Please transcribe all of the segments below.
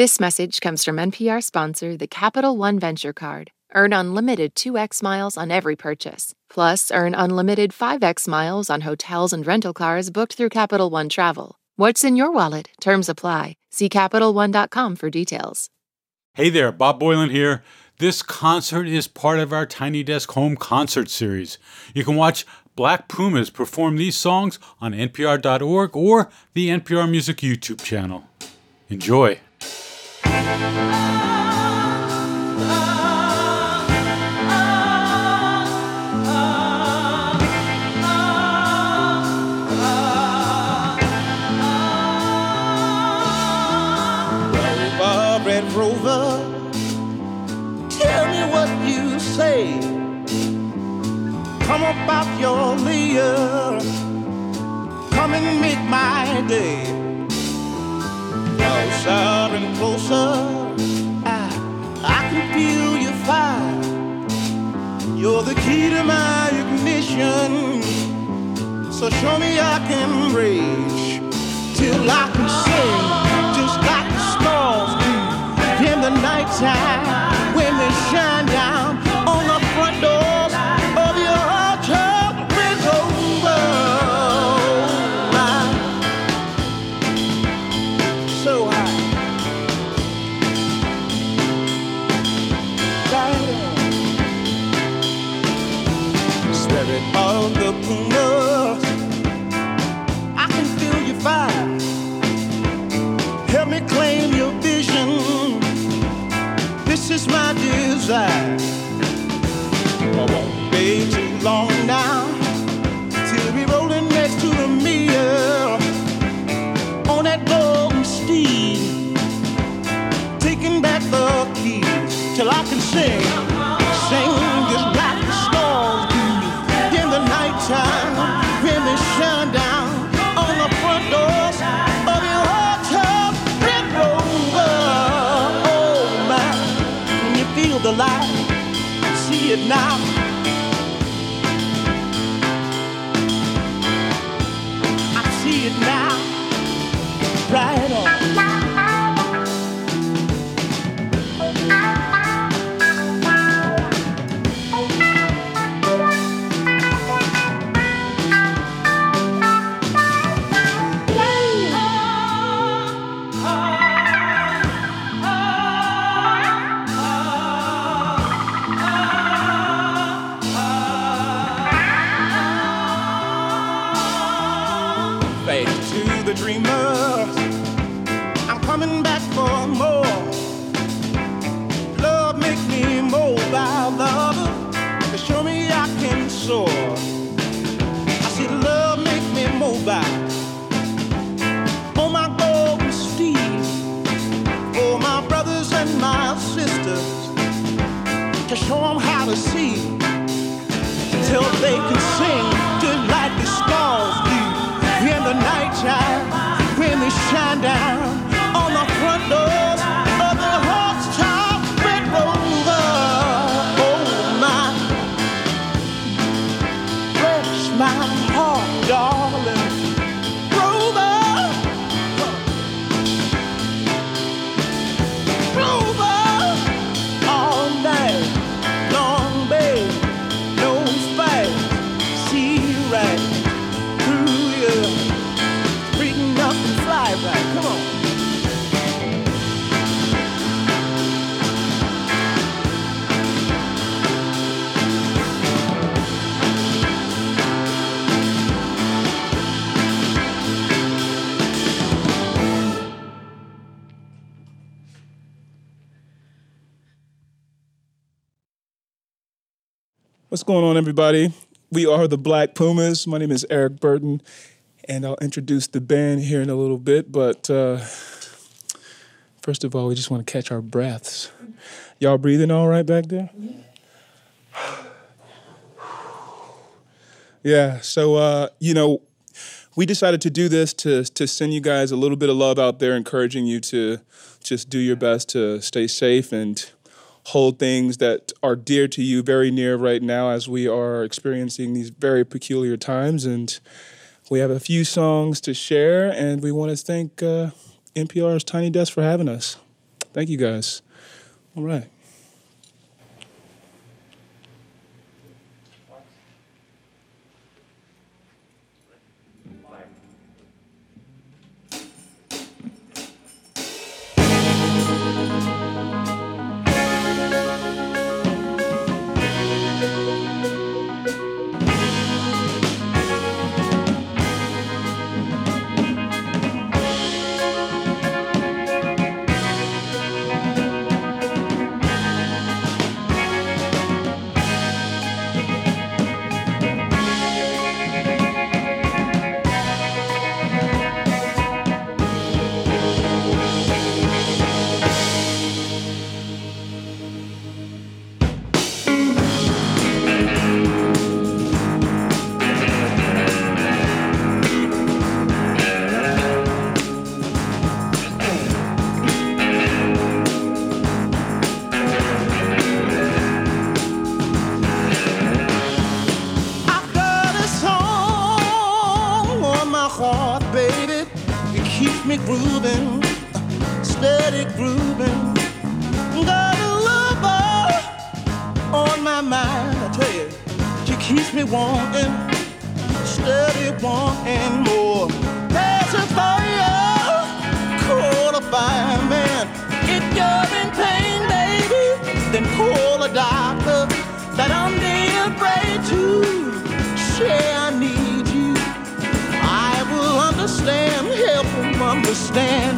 This message comes from NPR sponsor, the Capital One Venture Card. Earn unlimited 2x miles on every purchase. Plus, earn unlimited 5x miles on hotels and rental cars booked through Capital One Travel. What's in your wallet? Terms apply. See CapitalOne.com for details. Hey there, Bob Boylan here. This concert is part of our Tiny Desk Home Concert Series. You can watch Black Pumas perform these songs on NPR.org or the NPR Music YouTube channel. Enjoy. Red Rover, tell me what you say. Come about your layer, come and make my day. Closer and closer, I can feel your fire. You're the key to my ignition, so show me I can rage till I can sing, just like the stars do in the nighttime when they shine down on the front doors of your hotel. Red Rover, so high, spirit of the Puma, I can feel your fire. Help me claim your vision. This is my desire. I won't wait too long now till we rolling next to the mirror on that golden steed, taking back the keys till I can sing just like the stars do in the nighttime when they shine down on the front doors of your hotel. Red Rover, oh my, you feel the light, see it now. I see it now, right on. Dreamers, I'm coming back for more. Love make me mobile, lover, to show me I can soar. I said love make me mobile on my golden steed, for my brothers and my sisters, to show them how to see, till they can sing just like the stars do in the nighttime when they shine down on the front doors of the hotel. Red Rover, oh my, bless my heart, darling. Rover, Rover, all night long, babe, no fight, see right through you. Up and fly right, come on. What's going on, everybody? We are the Black Pumas. My name is Eric Burton. And I'll introduce the band here in a little bit, but first of all, we just want to catch our breaths. Y'all breathing all right back there? Yeah, so, we decided to do this to send you guys a little bit of love out there, encouraging you to just do your best to stay safe and hold things that are dear to you very near right now as we are experiencing these very peculiar times. And we have a few songs to share, and we want to thank NPR's Tiny Desk for having us. Thank you guys. All right. I've got a song on my heart, baby. It keeps me grooving, steady grooving. Got a lover on my mind, I tell you. She keeps me wanting, steady wanting more. There's a fire, call a fireman. If you're in pain, baby, then call a doctor. That I'm afraid to say I need you. I will understand, help him understand.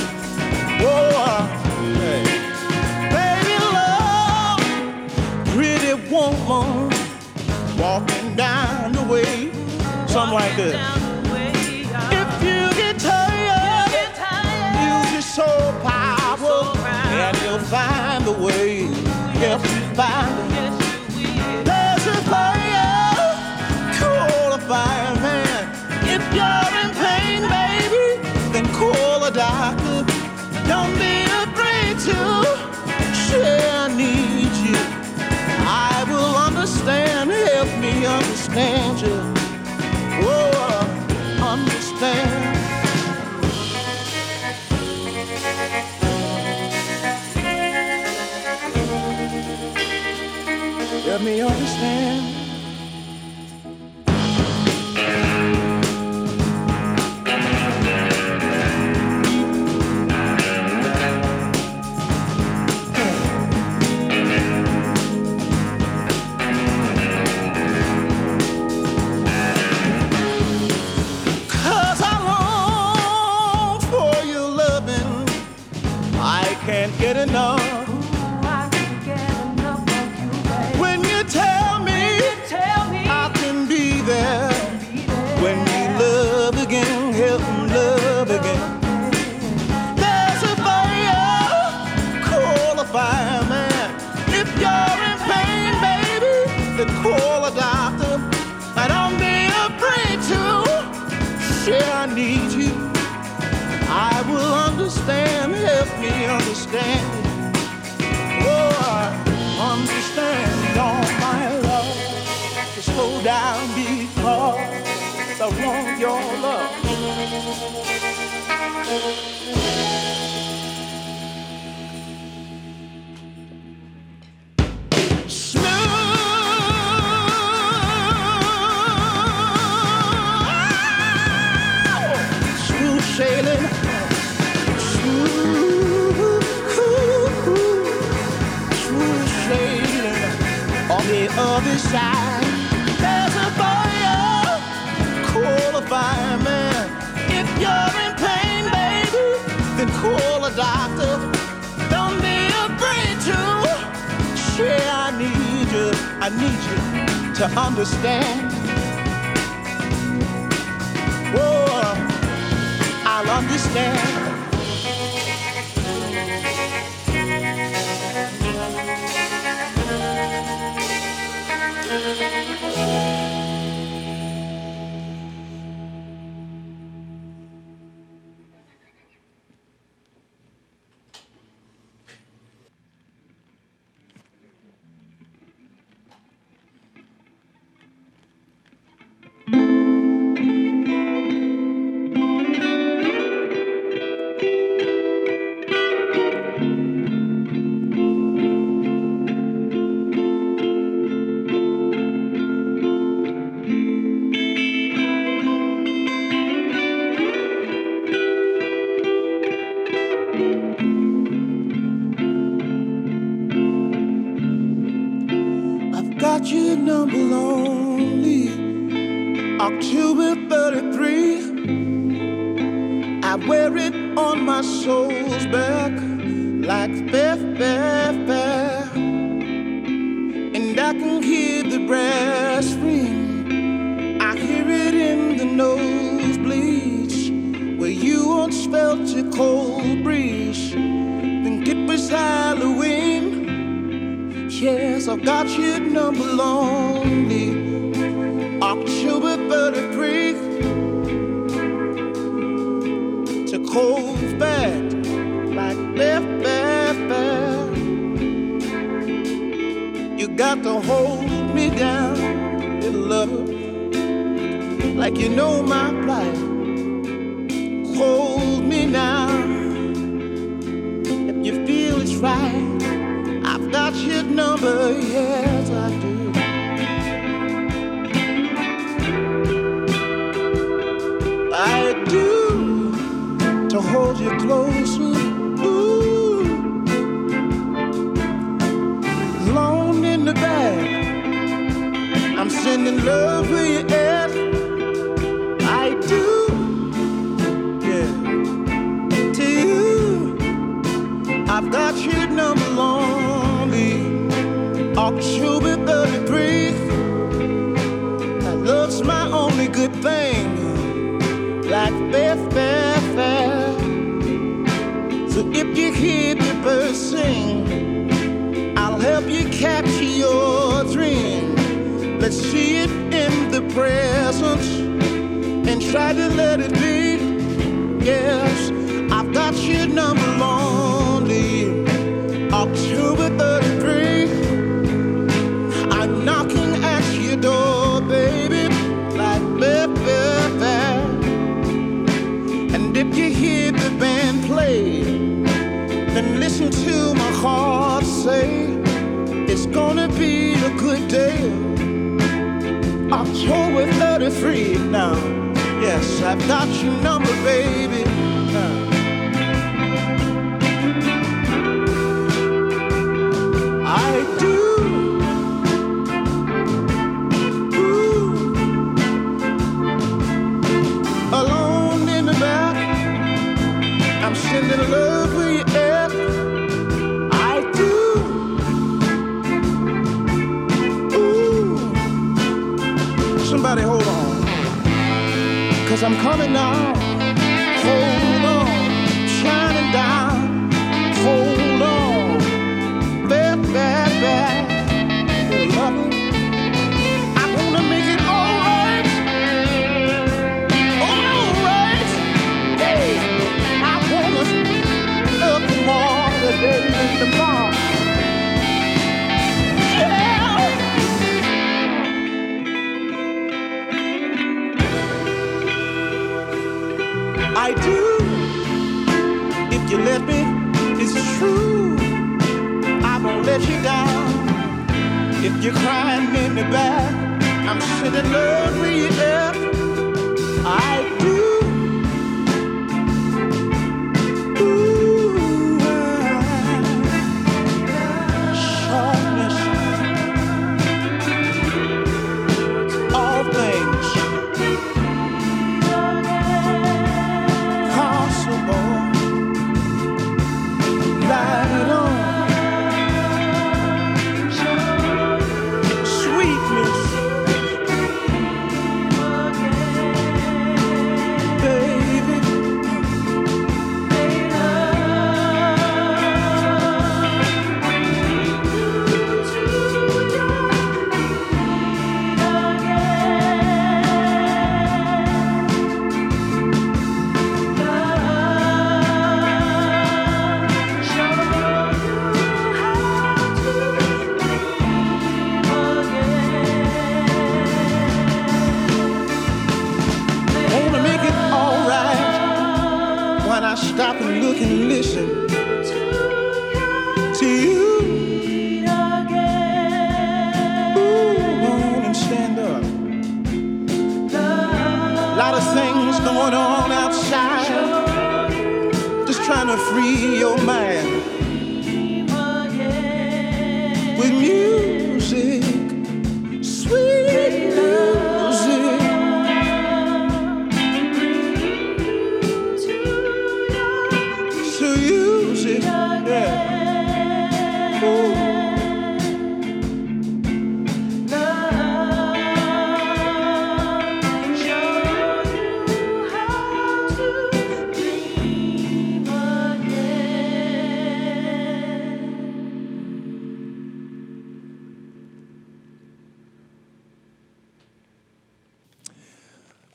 Hey. Baby, love, pretty woman, walking down the way, something like that. If you get tired, use your soul power, and you'll find a way. Help you find it. There's a fire, call a fireman. If you're in pain, baby, then call a doctor. Don't be afraid to say I need you. I will understand, help me understand you. Oh, understand. Help me understand. Cause I long for your loving. I can't get enough. When you tell me I can be there. When you love again, help me love again. There's a fire, call a fireman. If you're in pain, baby, then call a doctor. I don't be afraid to say I need you. I will understand, help me understand. Oh, I understand all my love. To slow down because I want your love. Smooth sailing, smooth sailing on the other side. There's a fire, call a fireman. If you're in pain, baby, then call a doctor. Don't be afraid to say I need you to understand. Oh, I'll understand. your number lonely. October 33, I wear it on my soul's back like fair. And I can hear the brass ring. I hear it in the nosebleeds where you once felt a cold breeze. Think it was Halloween. Yes, I've got your number lonely. October 33 to cold back like fair. You got to hold me down, little love, like you know my plight. Hold me now, if you feel it's right. I've got your number, yes I do. I do, to hold you closely. Ooh, alone in the bag, I'm sending love where you at. I do, yeah. To you, I've got your number lonely. October 33, that love's my only good thing. Like fair. So if you hear the birds sing, I'll help you capture your dream. Let's see it in the present and try to let it be. Yes, I've got your number lonely. October 33, I'm knocking at your door, baby, like fair. If you hear the band play, then listen to my heart say, it's gonna be a good day. October 33 now. Yes, I've got your number, baby. I do. Sending love where you at. I do. Ooh. Somebody hold on, 'cause I'm coming now. Hold on, shining down. Hold on, bad. Love it. I'm gonna make it all right. All right. Hey. Up more today than tomorrow. Yeah. I do. If you let me, it's true. I won't let you down. If you're crying in the back, I'm sending love where you at. I do.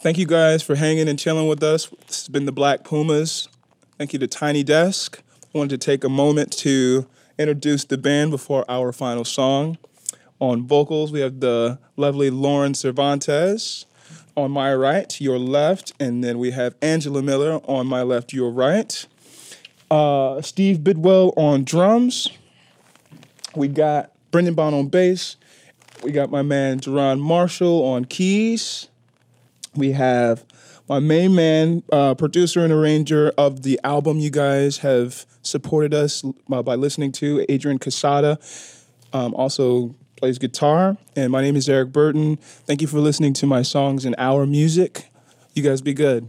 Thank you guys for hanging and chilling with us. This has been the Black Pumas. Thank you to Tiny Desk. I wanted to take a moment to introduce the band before our final song. On vocals, we have the lovely Lauren Cervantes. On my right, your left, and then we have Angela Miller on my left, your right. Steve Bidwell on drums. We got Brendan Bond on bass. We got my man Jerron Marshall on keys. We have my main man, producer and arranger of the album you guys have supported us by listening to, Adrian Casada, also plays guitar. And my name is Eric Burton. Thank you for listening to my songs and our music. You guys be good.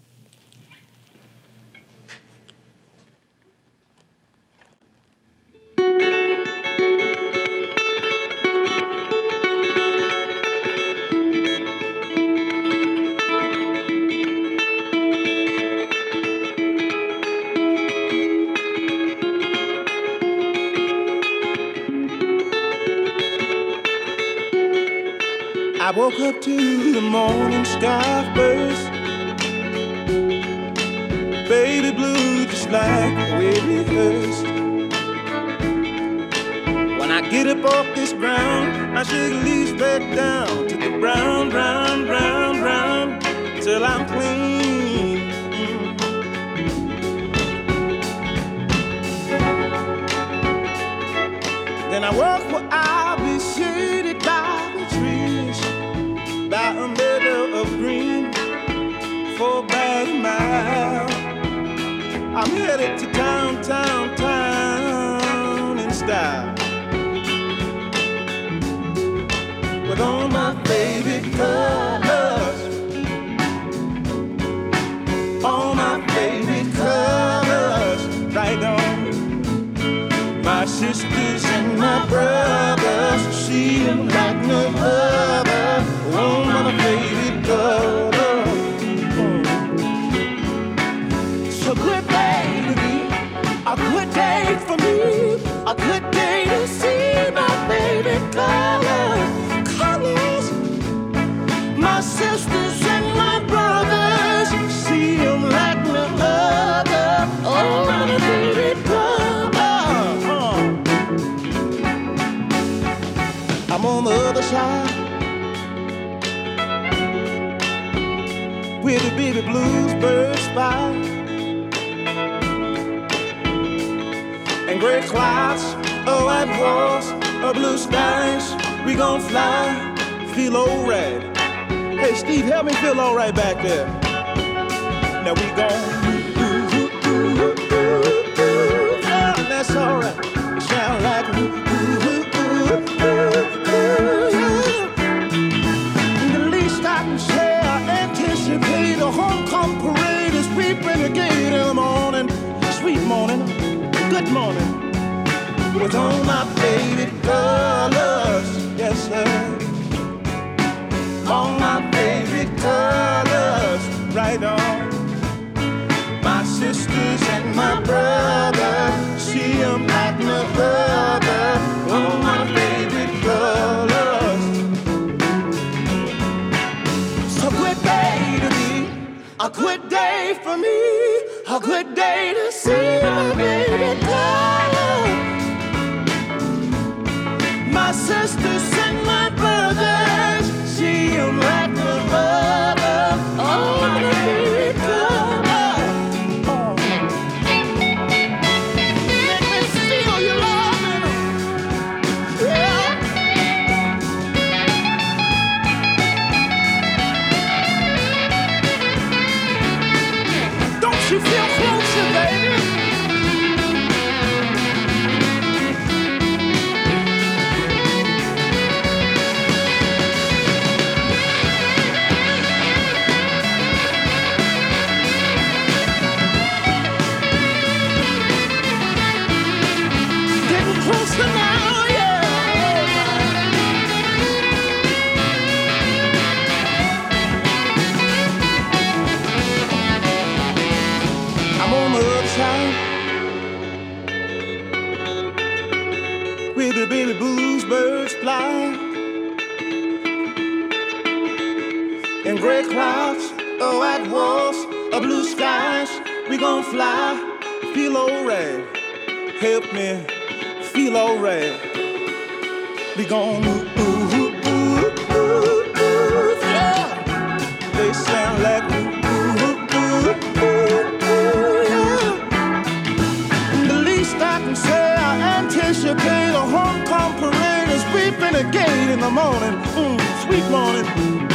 I woke up to the morning sky first. Baby blue just like we rehearsed. When I get up off this ground, I shake leaves back down to the brown, brown, brown, brown, till I'm clean. Then I walk where I'll be shaded by the trees, by a meadow of green for about a mile. I'm headed to town, town, town in style, with all my favorite colors, all my favorite colors, right on. My sisters and my brothers, see them like no other, all my favorite colors. So good day to me, a good day for me, a good day to see my favorite colors, colors. My sisters and my brothers, see them like no other, all my favorite colors. I'm on the other side, where the baby blues birds fly, and gray clouds, oh white walls, oh blue skies. We gon' fly, feel alright. Hey Steve, help me feel alright back there. Now we gon' oh, that's alright. It sound like the least I can say, I anticipate a homecoming parade as we bring a gate in the morning. Sweet morning, good morning, with all my favorite colors, yes sir. All my favorite colors, right on. My sisters and my brothers, see them like no other, all my favorite colors. So good day to me, a good day for me, a good day to see my favorite colors. My sisters and my brothers, see them like no other, all my favorite colors. You feel closer, baby. Getting closer now, yeah. I'm on the other side, where the baby blues birds fly, and gray clouds, white walls, blue skies. We gon' fly, feel alright. Help me feel alright. We gon' yeah. They sound like yeah. The least I can say, I anticipate a homecoming parade as we open the gate in the morning. Sweet morning.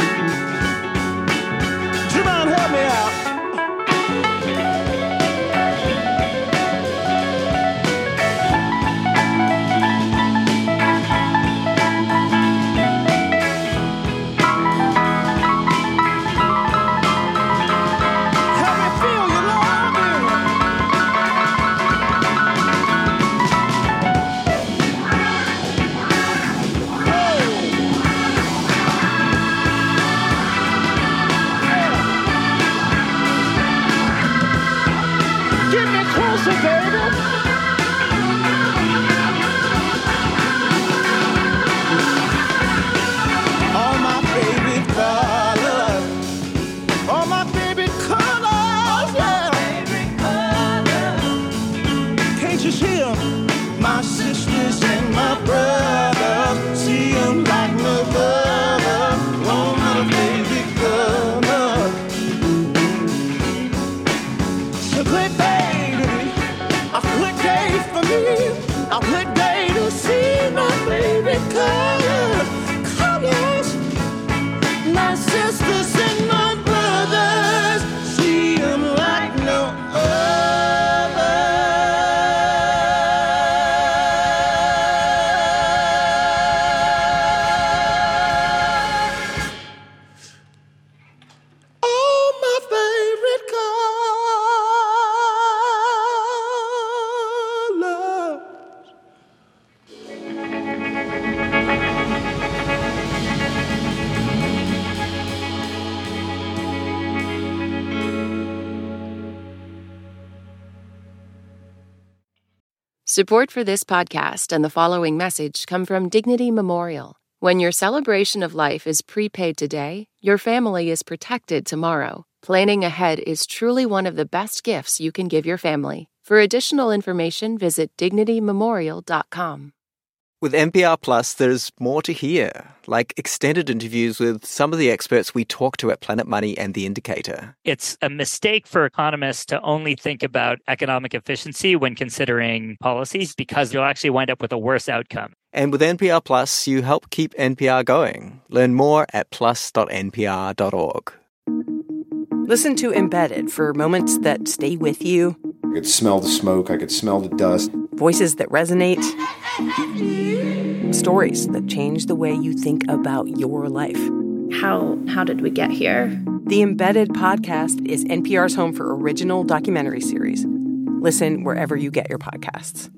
Jerome, help me out. Support for this podcast and the following message come from Dignity Memorial. When your celebration of life is prepaid today, your family is protected tomorrow. Planning ahead is truly one of the best gifts you can give your family. For additional information, visit dignitymemorial.com. With NPR Plus, there's more to hear, like extended interviews with some of the experts we talk to at Planet Money and The Indicator. It's a mistake for economists to only think about economic efficiency when considering policies because you'll actually wind up with a worse outcome. And with NPR Plus, you help keep NPR going. Learn more at plus.npr.org. Listen to Embedded for moments that stay with you. I could smell the smoke. I could smell the dust. Voices that resonate. Stories that change the way you think about your life. How did we get here? The Embedded podcast is NPR's home for original documentary series. Listen wherever you get your podcasts.